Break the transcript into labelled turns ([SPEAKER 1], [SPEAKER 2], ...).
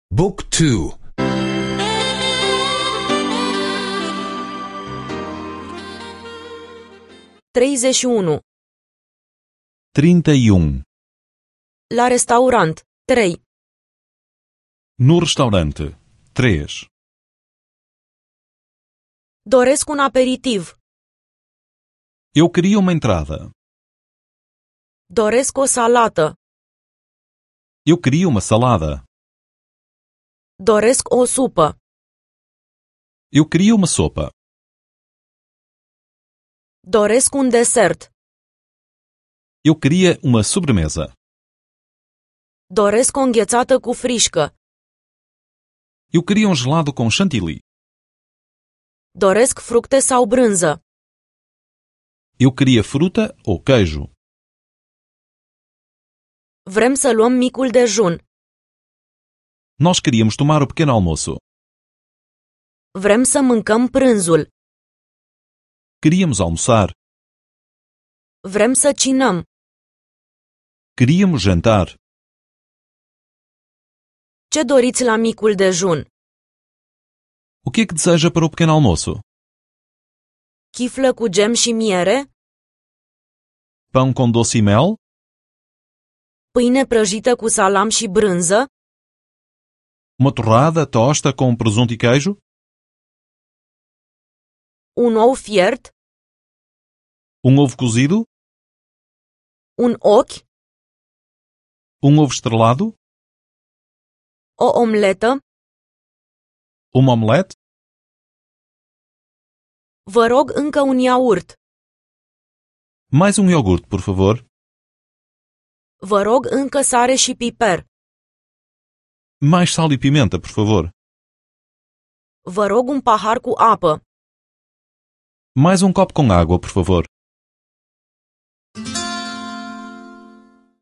[SPEAKER 1] Book 2.
[SPEAKER 2] 31.
[SPEAKER 3] 31.
[SPEAKER 2] La restaurant. 3.
[SPEAKER 3] No restaurante. 3.
[SPEAKER 2] Doresc un aperitiv.
[SPEAKER 3] Eu queria uma entrada.
[SPEAKER 2] Doresc o salată.
[SPEAKER 3] Eu queria uma salada.
[SPEAKER 2] Doresc o supă.
[SPEAKER 3] Eu queria uma sopa.
[SPEAKER 2] Doresc un desert.
[SPEAKER 3] Eu queria uma sobremesa.
[SPEAKER 2] Doresc o înghețată cu frișcă.
[SPEAKER 3] Eu queria um gelado com chantilly.
[SPEAKER 2] Doresc fructe sau brânză.
[SPEAKER 3] Eu queria fruta ou queijo.
[SPEAKER 2] Vrem să luăm micul dejun.
[SPEAKER 3] Nós queríamos tomar o pequeno almoço.
[SPEAKER 2] Vrem să mâncăm prânzul.
[SPEAKER 3] Queríamos almoçar.
[SPEAKER 2] Vrem să cinăm.
[SPEAKER 3] Queríamos jantar.
[SPEAKER 2] Ce doriți la micul dejun?
[SPEAKER 3] O que é que deseja para o pequeno almoço?
[SPEAKER 2] Chiflă cu gem și miere?
[SPEAKER 3] Pão com doce e mel?
[SPEAKER 2] Pâine prăjită cu salam și brânză?
[SPEAKER 3] Uma torrada, tosta com presunto e queijo?
[SPEAKER 2] Un ou fiert?
[SPEAKER 3] Um ovo cozido?
[SPEAKER 2] Un ochi?
[SPEAKER 3] Um ovo estrelado?
[SPEAKER 2] O omletă?
[SPEAKER 3] Uma omelete?
[SPEAKER 2] Vă rog încă un iaurt.
[SPEAKER 3] Mais um iogurte, por favor.
[SPEAKER 2] Vă rog încă sare și piper.
[SPEAKER 3] Mais sal e pimenta, por favor.
[SPEAKER 2] Vă rog un pahar cu apă.
[SPEAKER 3] Mais um copo com água, por favor.